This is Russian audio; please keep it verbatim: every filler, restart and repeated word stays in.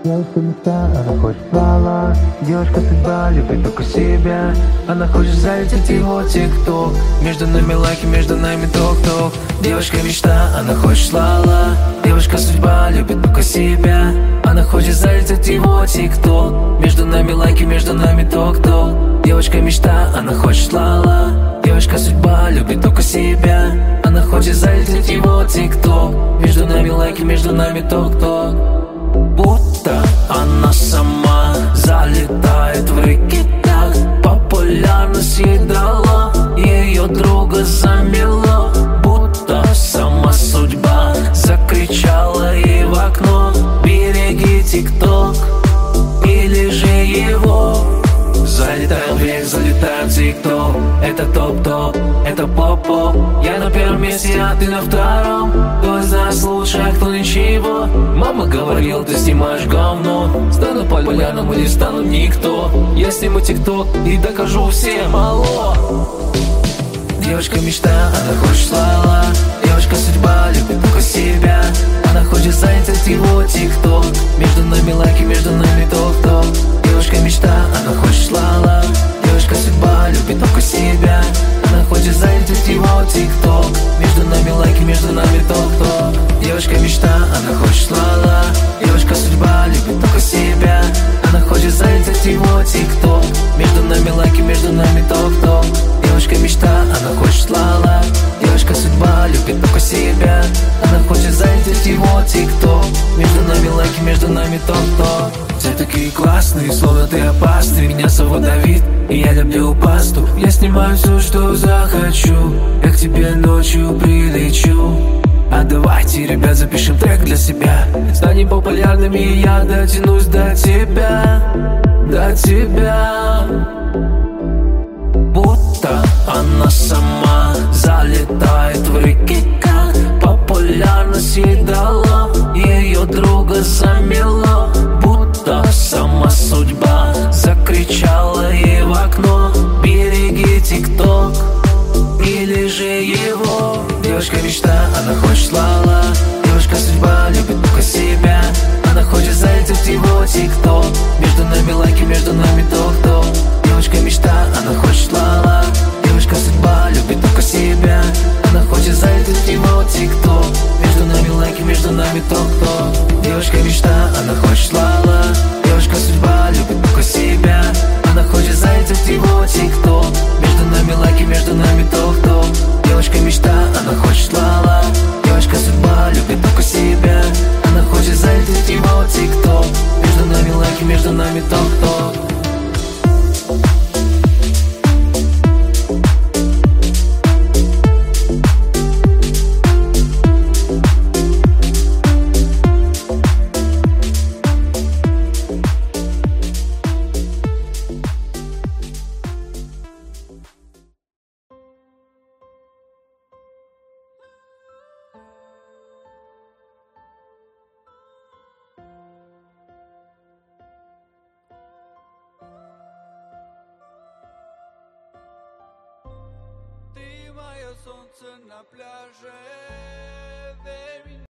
Девушка мечта, она хочет слава. Девушка судьба, любит только себя. Она хочет залететь его тик-ток. Между нами лайки, между нами ток-ток. Девушка мечта, она хочет слава. Девушка судьба, любит только себя. Она хочет залететь его тик-ток. Между нами лайки, между нами ток-ток. Девушка мечта, она хочет слава. Девушка судьба, любит только себя. Она хочет залететь его тик-ток. Между нами лайки, между нами ток-ток. Будто она сама залетает в рэкетах. Популярность ей дала, ее друга замело. Будто сама судьба закричала ей в окно: береги тик-ток, или же его. Залетаем в рейс, залетаем в тик-ток. Это топ-топ, это поп-поп. Я на первом месте, а ты на втором. Кто из нас лучше, а кто ничего. Мама говорила, ты снимаешь говно. Стану популярным или стану никто. Я сниму тик-ток и докажу всем: алло. Девушка мечта, она хочет слава. Девушка судьба, любит только себя. Она хочет залететь его тик-ток. Между нами лайки, между нами ток-ток. Девушка мечта, она хочет слава. Девушка судьба, любит только себя. Она хочет залететь его тик-ток. Между нами лайки, между нами ток-ток. Девушка мечта, она хочет слава. Девушка судьба, любит только себя. Она хочет залететь его тик-ток. Между нами лайки, между нами ток-ток. Девушка мечта, она хочет слава. Девушка судьба, любит только себя. Она хочет залететь его тик-ток. Между нами лайки, между нами ток-ток. Все такие классные, словно ты опасный. Меня зовут Давид, и я люблю пасту. Я снимаю все, что захочу. Я к тебе ночью прилечу. А давайте, ребят, запишем трек для себя. Станем популярными, и я дотянусь до тебя. До тебя. Будто она сама залетает в рэкетах. Популярность ей дала, ее друга замело. Будто сама судьба закричала ей в окно: береги тик-ток, или же его. Девушка мечта, она хочет слава. Девушка судьба, любит только себя. Она хочет залететь его тик-ток. Между нами лайки, между нами ток-ток. Девушка мечта, она хочет слава. Девушка судьба, любит только себя. Она хочет залететь его тик-ток. Между нами лайки, между нами ток-ток. Девушка мечта, она хочет слава. Девушка судьба, любит только себя. Она хочет залететь его тик-ток. Между нами лайки, между нами ток-ток. Девушка мечта, она хочет слава. Девушка судьба, любит только себя. Она хочет залететь его тик-ток. Между нами лайки, между нами ток-ток. Ты мое солнце на пляже, верь мне.